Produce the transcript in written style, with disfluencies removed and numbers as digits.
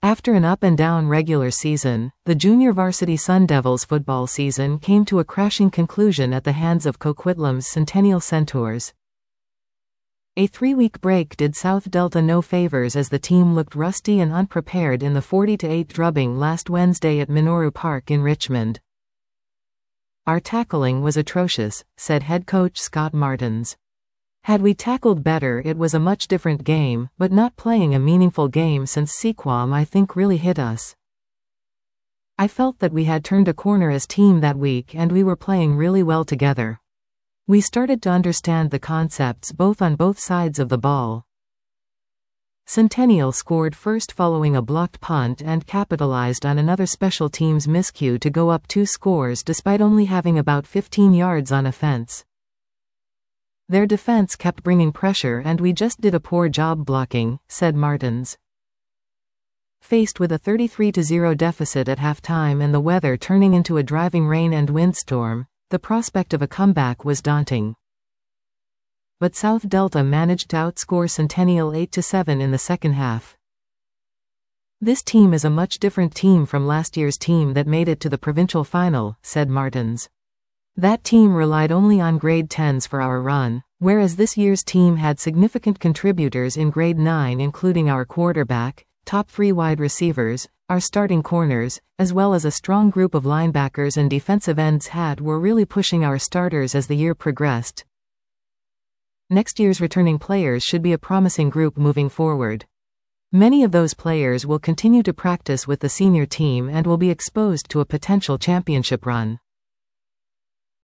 After an up-and-down regular season, the junior varsity Sun Devils football season came to a crashing conclusion at the hands of Coquitlam's Centennial Centaurs. A 3-week break did South Delta no favors as the team looked rusty and unprepared in the 40-8 drubbing last Wednesday at Minoru Park in Richmond. "Our tackling was atrocious," said head coach Scott Martins. "Had we tackled better it was a much different game, but not playing a meaningful game since Sequam I think really hit us. I felt that we had turned a corner as team that week and we were playing really well together. We started to understand the concepts on both sides of the ball." Centennial scored first following a blocked punt and capitalized on another special teams miscue to go up 2 scores despite only having about 15 yards on offense. "Their defense kept bringing pressure and we just did a poor job blocking," said Martins. Faced with a 33-0 deficit at halftime and the weather turning into a driving rain and windstorm, the prospect of a comeback was daunting. But South Delta managed to outscore Centennial 8-7 in the second half. "This team is a much different team from last year's team that made it to the provincial final," said Martins. "That team relied only on grade 10s for our run, whereas this year's team had significant contributors in grade 9 including our quarterback, top 3 wide receivers, our starting corners, as well as a strong group of linebackers and defensive ends were really pushing our starters as the year progressed. Next year's returning players should be a promising group moving forward. Many of those players will continue to practice with the senior team and will be exposed to a potential championship run."